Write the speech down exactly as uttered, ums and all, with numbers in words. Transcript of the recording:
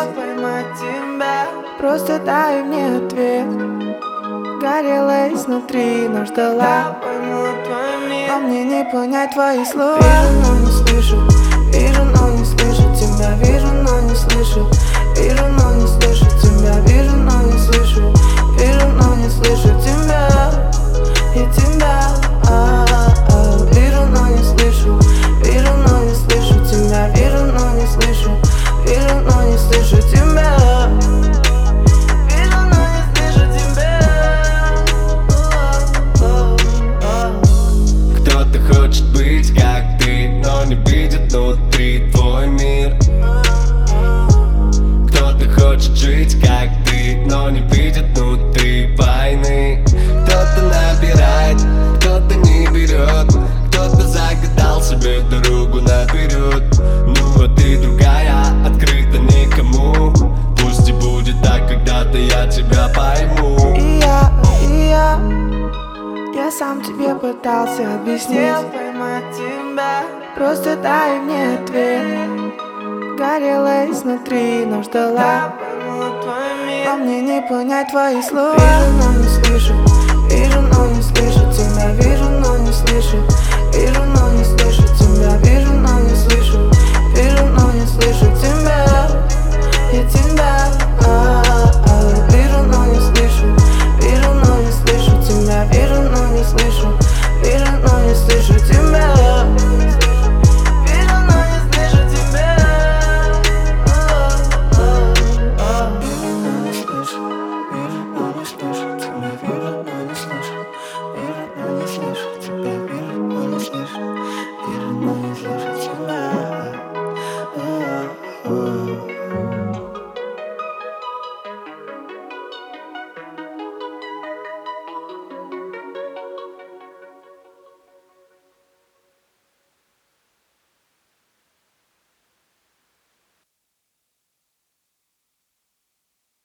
поймать тебя. Просто дай мне ответ. Горела изнутри, но ждала. Но мне не понять твои слова. Вижу, но не слышу. Вижу, но не слышу тебя. Вижу, но не слышу. Вижу, но не слышу тебя. Вижу, но не слышу. Вижу, но не слышу тебя. И тебя. А-а-а. Вижу, но не слышу. Вижу, но не слышу тебя. Вижу, но не слышу. Вижу, но не слышу тебя. Вижу, но не слышу тебя. Кто-то хочет быть как ты, но не видит внутри твой мир. Кто-то хочет жить как ты, но не видит внутри войны. Кто-то набирает, кто-то не берет, кто-то загадал себе дорогу наперед. Ну а ты другая, открыта никому. Пусть и будет так, когда-то я тебя пойму. И я, и я, я сам тебе пытался объяснить, поймать тебя. Просто дай мне ответ. Горела изнутри, но ждала. Но мне не понять твои слова. Вижу, но не слышу. Вижу, но не слышу тебя. Вижу, но не слышу. Вижу, но не слышу тебя. Вижу, но не слышу. Вижу, но не слышу тебя.